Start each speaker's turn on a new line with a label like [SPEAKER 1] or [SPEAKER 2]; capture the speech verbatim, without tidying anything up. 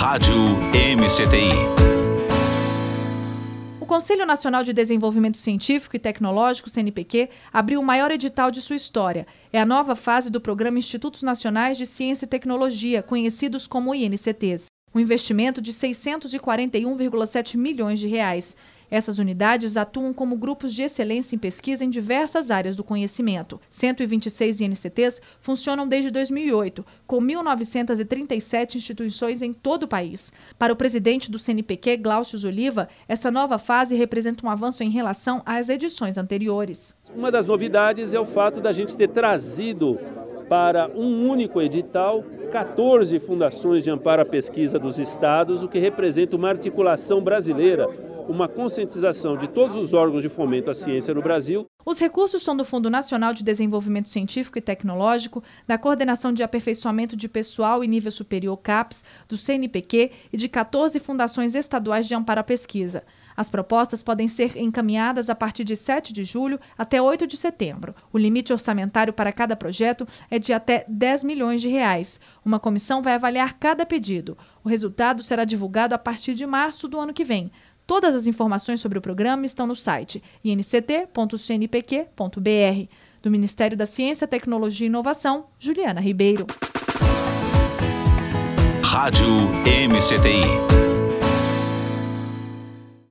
[SPEAKER 1] Rádio M C T I.
[SPEAKER 2] O Conselho Nacional de Desenvolvimento Científico e Tecnológico, C N P Q, abriu o maior edital de sua história. É a nova fase do programa Institutos Nacionais de Ciência e Tecnologia, conhecidos como I N C Ts. Um investimento de seiscentos e quarenta e um vírgula sete milhões de reais. Essas unidades atuam como grupos de excelência em pesquisa em diversas áreas do conhecimento. cento e vinte e seis I N C Ts funcionam desde dois mil e oito, com mil novecentas e trinta e sete instituições em todo o país. Para o presidente do C N P Q, Glaucio Oliva, essa nova fase representa um avanço em relação às edições anteriores.
[SPEAKER 3] Uma das novidades é o fato da gente ter trazido para um único edital quatorze fundações de amparo à pesquisa dos estados, o que representa uma articulação brasileira, uma conscientização de todos os órgãos de fomento à ciência no Brasil.
[SPEAKER 2] Os recursos são do Fundo Nacional de Desenvolvimento Científico e Tecnológico, da Coordenação de Aperfeiçoamento de Pessoal e Nível Superior CAPES, do C N P Q e de quatorze fundações estaduais de amparo à pesquisa. As propostas podem ser encaminhadas a partir de sete de julho até oito de setembro. O limite orçamentário para cada projeto é de até dez milhões de reais. Uma comissão vai avaliar cada pedido. O resultado será divulgado a partir de março do ano que vem. Todas as informações sobre o programa estão no site i n c t ponto c n p q ponto b r. Do Ministério da Ciência, Tecnologia e Inovação, Juliana Ribeiro.
[SPEAKER 1] Rádio M C T I.